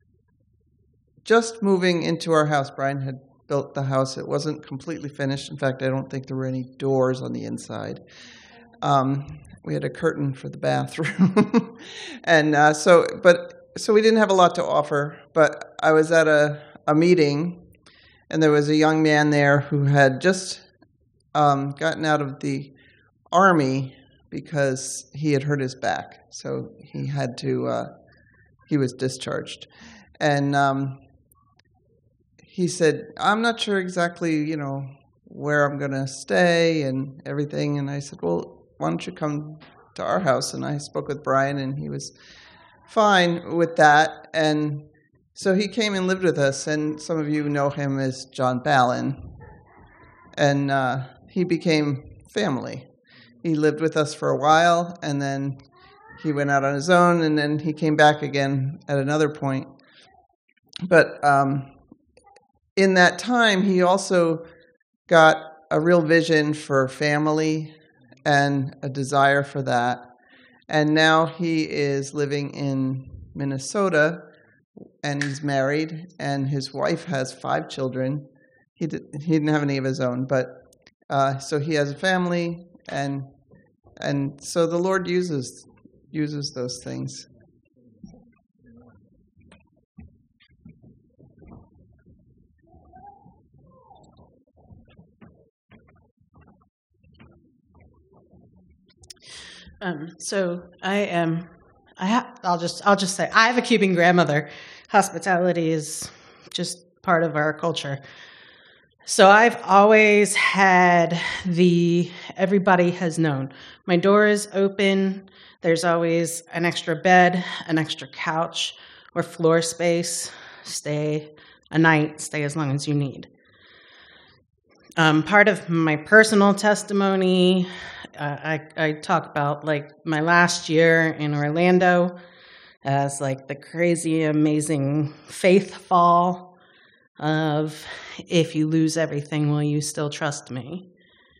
just moving into our house, Brian had built the house. It wasn't completely finished. In fact, I don't think there were any doors on the inside. Um, we had a curtain for the bathroom. and uh, so, but so we didn't have a lot to offer. But I was at a, a meeting, and there was a young man there who had just um, gotten out of the army because he had hurt his back. So he had to, uh, he was discharged. And um, he said, I'm not sure exactly, you know, where I'm going to stay and everything. And I said, well, why don't you come to our house? And I spoke with Brian, and he was fine with that. And so he came and lived with us, and some of you know him as John Ballin. And uh, he became family. He lived with us for a while, and then he went out on his own, and then he came back again at another point. But um, in that time, he also got a real vision for family and a desire for that. And now he is living in Minnesota, and he's married, and his wife has five children. He, did, he didn't have any of his own, but uh, so he has a family, and and so the Lord uses uses those things. Um, so I am. I ha- I'll just. I'll just say I have a Cuban grandmother. Hospitality is just part of our culture. So I've always had the. Everybody has known. My door is open. There's always an extra bed, an extra couch, or floor space. Stay a night. Stay as long as you need. Um, part of my personal testimony. Uh, I, I talk about like my last year in Orlando as like the crazy, amazing faith fall of if you lose everything, will you still trust me?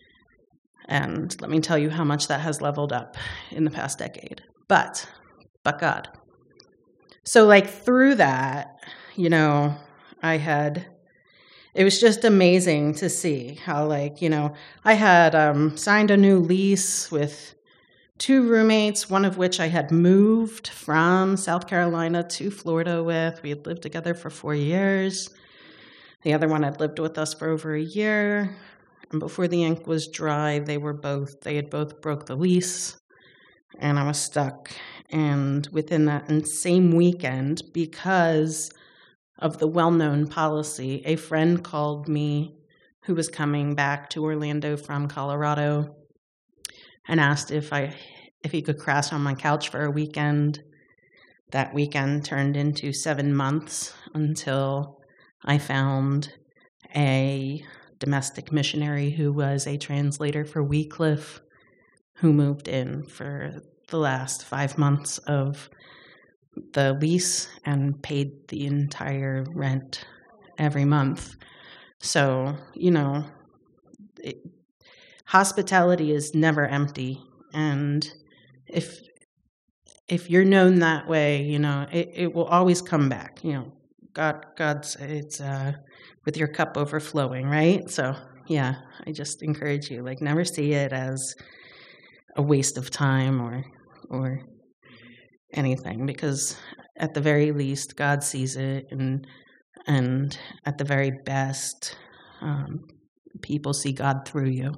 And let me tell you how much that has leveled up in the past decade. But, but God. So like through that, you know, I had... It was just amazing to see how, like, you know, I had um, signed a new lease with two roommates, one of which I had moved from South Carolina to Florida with. We had lived together for four years. The other one had lived with us for over a year. And before the ink was dry, they were both, they had both broke the lease, and I was stuck. And within that same weekend, because of the well-known policy, a friend called me who was coming back to Orlando from Colorado and asked if I if he could crash on my couch for a weekend. That weekend turned into seven months until I found a domestic missionary who was a translator for Wycliffe, who moved in for the last five months of the lease and paid the entire rent every month. So, you know, it, hospitality is never empty. And if if you're known that way, you know, it, it will always come back. You know, God, God's, it's uh, with your cup overflowing, right? So, yeah, I just encourage you, like, never see it as a waste of time or or anything, because at the very least, God sees it, and and at the very best, um, people see God through you.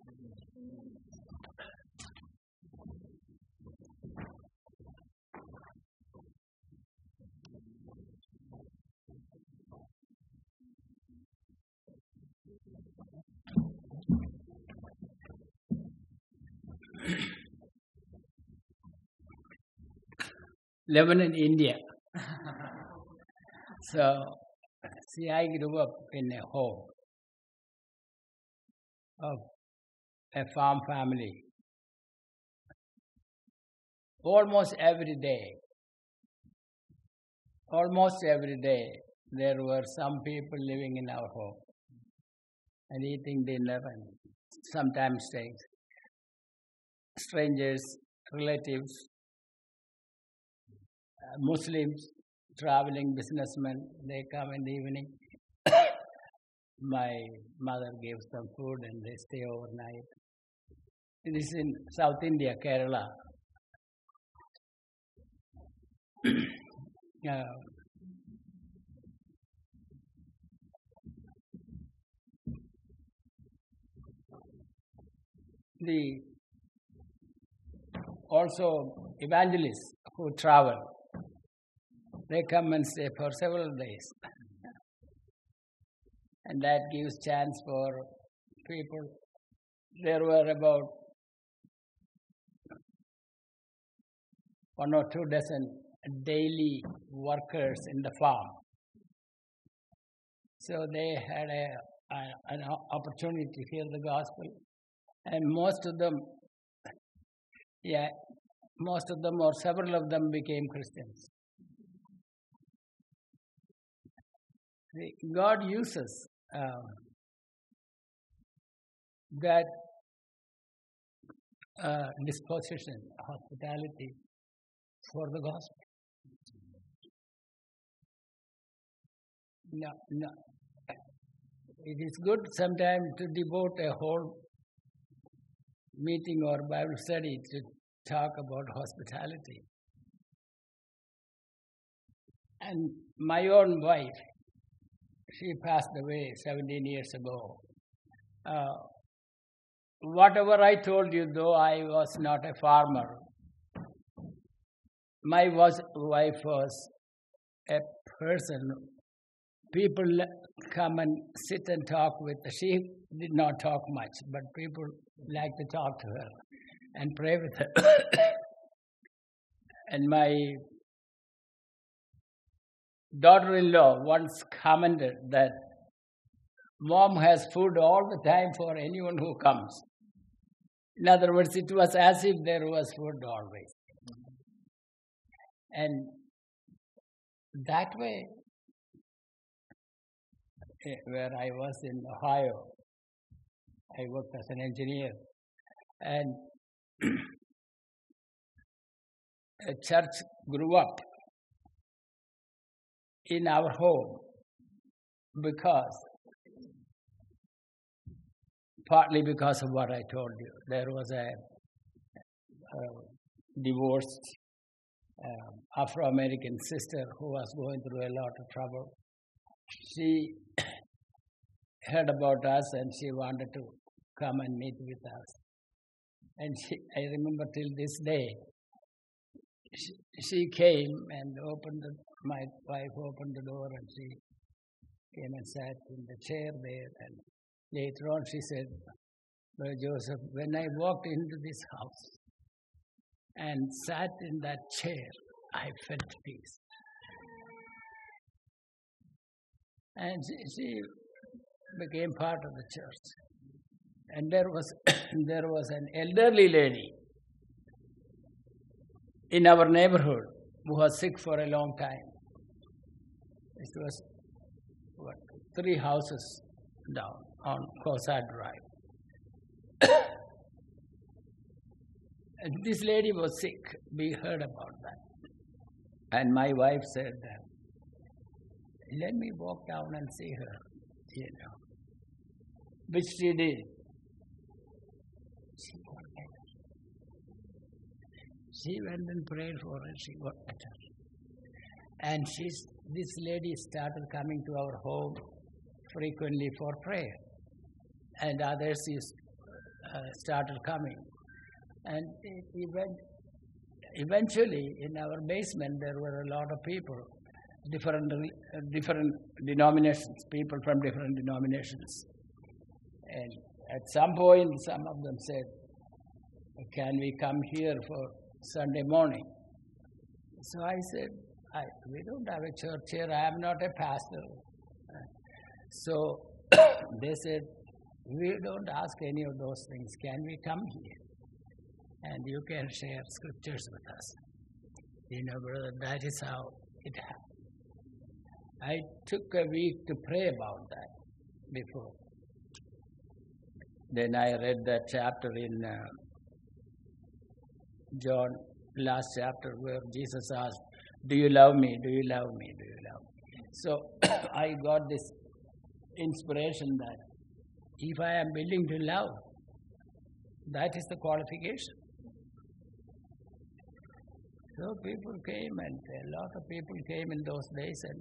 Lebanon, India. So, see, I grew up in a home of a farm family. Almost every day, almost every day, there were some people living in our home and eating dinner, and sometimes staying. Strangers, relatives, uh, Muslims, traveling businessmen, they come in the evening. My mother gives them food and they stay overnight. It is in South India, Kerala. uh, the also evangelists who travel, they come and stay for several days. And that gives chance for people. There were about one or two dozen daily workers in the farm. So they had a, a, an opportunity to hear the gospel. And most of them, yeah, most of them or several of them became Christians. See, God uses uh, that uh, disposition, hospitality for the gospel. No, no. It is good sometimes to devote a whole meeting or Bible study to talk about hospitality. And my own wife, she passed away seventeen years ago. Uh, whatever I told you, though I was not a farmer, my was, wife was a person. People come and sit and talk with her. She did not talk much, but people like to talk to her and pray with her. And my daughter-in-law once commented that mom has food all the time for anyone who comes. In other words, it was as if there was food always. And that way, where I was in Ohio, I worked as an engineer, and a church grew up in our home because, partly because of what I told you. There was a, a divorced uh, Afro-American sister who was going through a lot of trouble. She heard about us and she wanted to come and meet with us. And she, I remember till this day, she, she came and opened, the, my wife opened the door and she came and sat in the chair there. And later on she said, Brother Joseph, when I walked into this house and sat in that chair, I felt peace. And she, she became part of the church. And there was there was an elderly lady in our neighborhood who was sick for a long time. It was what, three houses down on Cosad Drive. And this lady was sick. We heard about that. And my wife said, let me walk down and see her, you know. Which she did. She got better. She went and prayed for her, she got better. And she's, this lady started coming to our home frequently for prayer. And others used, uh, started coming. And event, eventually, in our basement, there were a lot of people, different, uh, different denominations, people from different denominations. And at some point, some of them said, can we come here for Sunday morning? So I said, I, we don't have a church here. I am not a pastor. So they said, we don't ask any of those things. Can we come here? And you can share scriptures with us. You know, brother, that is how it happened. I took a week to pray about that before. Then I read that chapter in uh, John, last chapter, where Jesus asked, do you love me? Do you love me? Do you love me? So I got this inspiration that if I am willing to love, that is the qualification. So people came, and a lot of people came in those days, and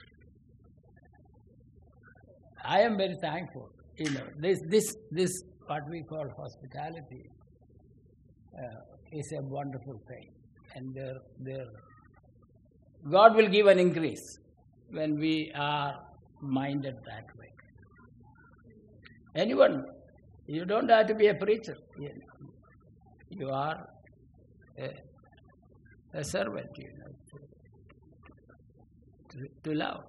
I am very thankful. You know, this, this, this, what we call hospitality, uh, is a wonderful thing, and there, there, God will give an increase when we are minded that way. Anyone, you don't have to be a preacher. You know, you are a, a servant, you know, to, to love.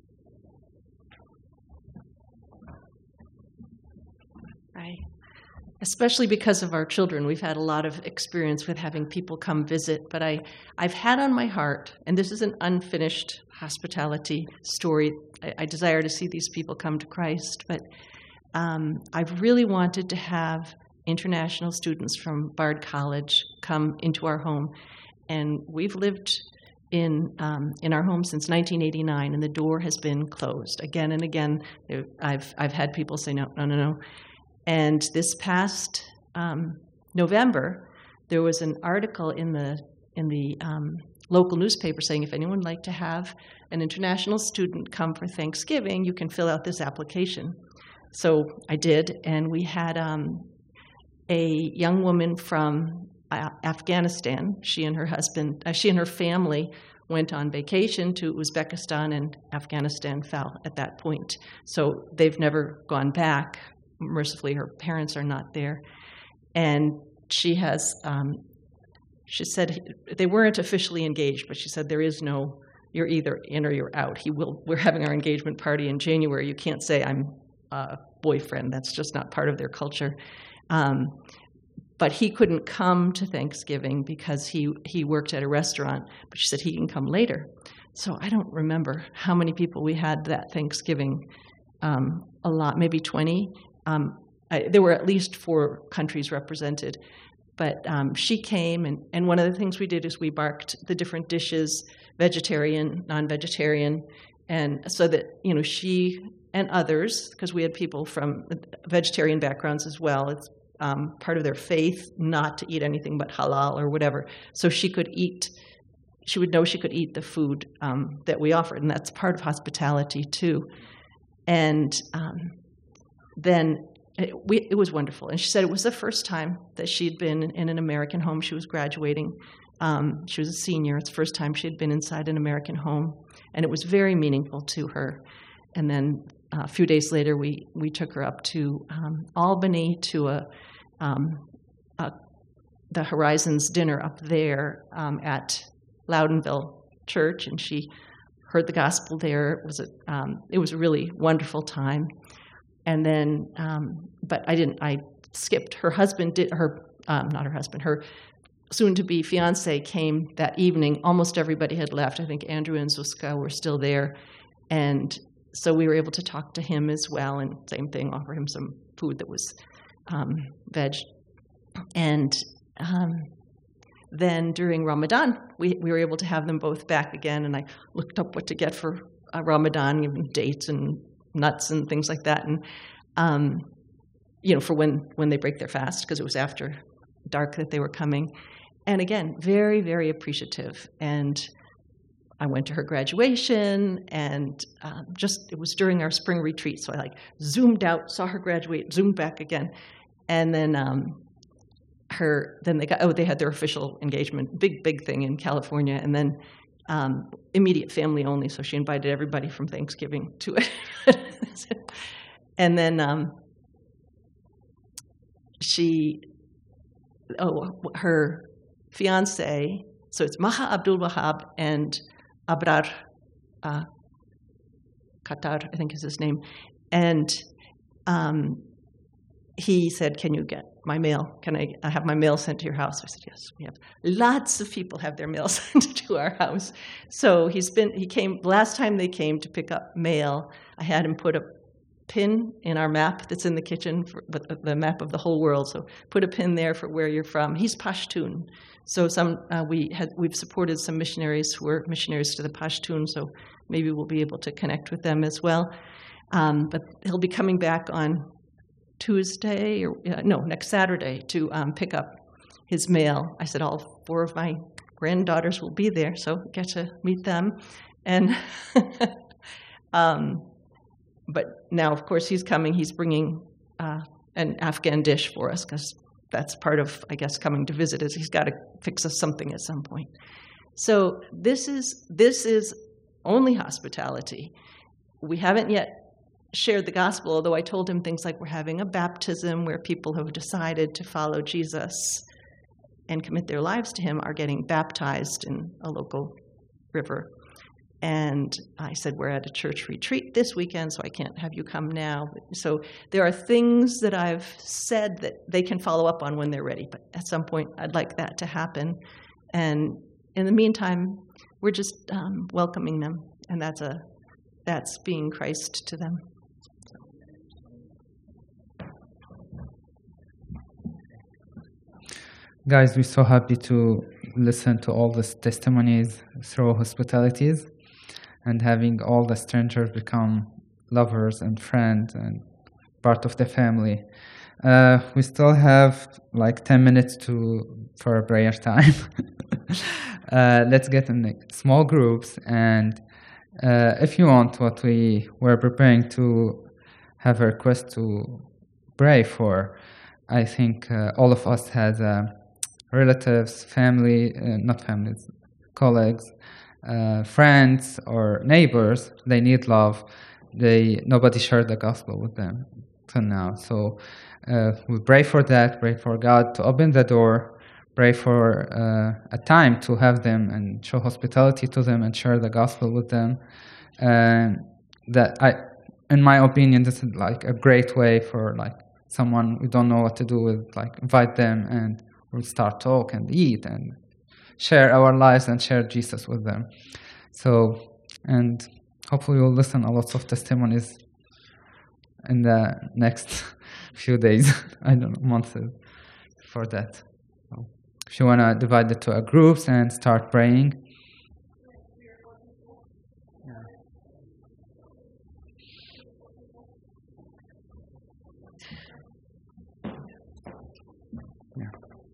Hi. especially because of our children. We've had a lot of experience with having people come visit, but I, I've had on my heart, and this is an unfinished hospitality story. I, I desire to see these people come to Christ, but um, I've really wanted to have international students from Bard College come into our home, and we've lived in um, in our home since nineteen eighty-nine, and the door has been closed again and again. I've I've had people say no, no, no, no. And this past um, November, there was an article in the in the um, local newspaper saying if anyone would like to have an international student come for Thanksgiving, you can fill out this application. So I did, and we had um, a young woman from uh, Afghanistan. She and her husband, uh, she and her family went on vacation to Uzbekistan, and Afghanistan fell at that point. So they've never gone back. Mercifully, her parents are not there. And she has, um, she said, they weren't officially engaged, but she said there is no, you're either in or you're out. He will, we're having our engagement party in January. You can't say I'm a boyfriend. That's just not part of their culture. Um, but he couldn't come to Thanksgiving because he, he worked at a restaurant, but she said he can come later. So I don't remember how many people we had that Thanksgiving, um, a lot, maybe twenty. Um, I, there were at least four countries represented, but um, she came, and, and one of the things we did is we marked the different dishes, vegetarian, non-vegetarian, and so that, you know, she and others, because we had people from vegetarian backgrounds as well, it's um, part of their faith not to eat anything but halal or whatever, so she could eat, she would know she could eat the food um, that we offered, and that's part of hospitality too. And um, then it, we, it was wonderful. And she said it was the first time that she'd been in an American home. She was graduating. Um, she was a senior. It's the first time she had been inside an American home. And it was very meaningful to her. And then uh, a few days later, we, we took her up to um, Albany to a, um, a, the Horizons dinner up there um, at Loudonville Church. And she heard the gospel there. It was a, um, it was a really wonderful time. And then, um, but I didn't, I skipped. Her husband did, her, um, not her husband, her soon-to-be fiancé came that evening. Almost everybody had left. I think Andrew and Zuzka were still there. And so we were able to talk to him as well, and same thing, offer him some food that was um, veg. And um, then during Ramadan, we, we were able to have them both back again, and I looked up what to get for uh, Ramadan, even dates and nuts and things like that, and um, you know, for when when they break their fast, because it was after dark that they were coming. And again, very, very appreciative. And I went to her graduation, and um, just it was during our spring retreat, so I like zoomed out, saw her graduate, zoomed back again, and then um, her then they got oh they had their official engagement, big big thing in California, and then. Um, immediate family only, so she invited everybody from Thanksgiving to it. And then um, she, oh, her fiance, so it's Maha Abdul Wahab and Abrar uh, Qatar, I think is his name. And um, he said, can you get my mail? Can I, I have my mail sent to your house? I said, yes, we have. Lots of people have their mail sent to our house. So he's been, he came, last time they came to pick up mail, I had him put a pin in our map that's in the kitchen, for the, the map of the whole world. So put a pin there for where you're from. He's Pashtun. So some uh, we had, we've supported some missionaries who are missionaries to the Pashtun, so maybe we'll be able to connect with them as well. Um, but he'll be coming back on Tuesday, or uh, no, next Saturday to um, pick up his mail. I said all four of my granddaughters will be there, so get to meet them. And um, but now, of course, he's coming. He's bringing uh, an Afghan dish for us, because that's part of, I guess, coming to visit, is he's got to fix us something at some point. So this is this is only hospitality. We haven't yet shared the gospel, although I told him things like we're having a baptism where people who have decided to follow Jesus and commit their lives to him are getting baptized in a local river. And I said, we're at a church retreat this weekend, so I can't have you come now. So there are things that I've said that they can follow up on when they're ready. But at some point, I'd like that to happen. And in the meantime, we're just um, welcoming them. And that's a that's being Christ to them. Guys, we're so happy to listen to all these testimonies through hospitalities and having all the strangers become lovers and friends and part of the family. Uh, we still have like ten minutes to for a prayer time. uh, let's get in small groups, and uh, if you want, what we were preparing to have a request to pray for, I think uh, all of us has uh, relatives, family, uh, not families, colleagues, uh, friends, or neighbors. They need love. They nobody shared the gospel with them till now. So uh, we pray for that. Pray for God to open the door. Pray for uh, a time to have them and show hospitality to them and share the gospel with them. And that I, in my opinion, this is like a great way for like someone we don't know what to do with, like invite them and we'll start talk and eat and share our lives and share Jesus with them. So, and hopefully we'll listen a lot of testimonies in the next few days, I don't know, months for that. So if you want to divide it to a groups and start praying.